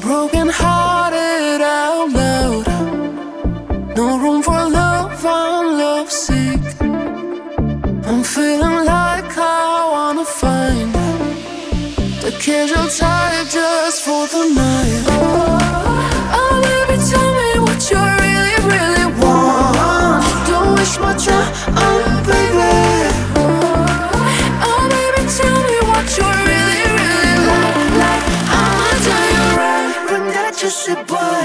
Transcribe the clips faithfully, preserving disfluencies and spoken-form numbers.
broken hearted out loud. No room for love, I'm lovesick. I'm feeling like I wanna find the casual type just for the night. Oh baby, tell me what you really, really want. Don't waste my time, oh baby. Oh baby, tell me what you really, really like, like. I'ma tell you right, bring that juicy boy.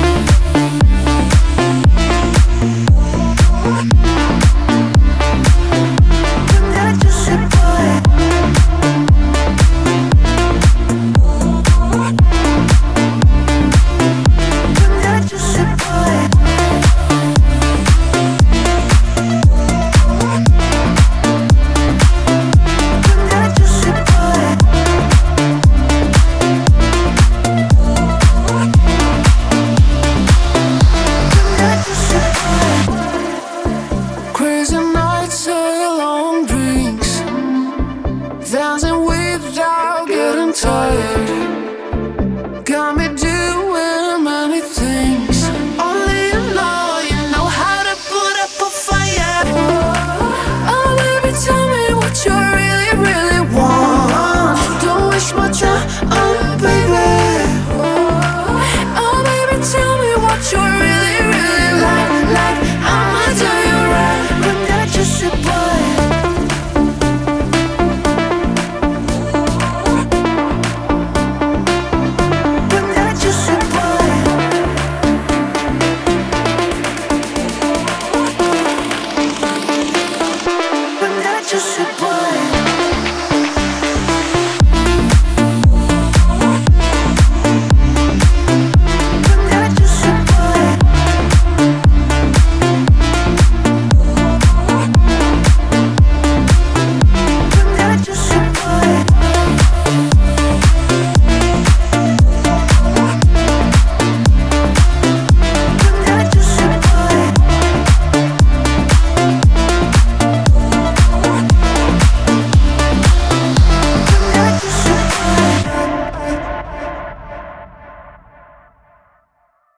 Crazy nights and long drinks, dancing without getting tired.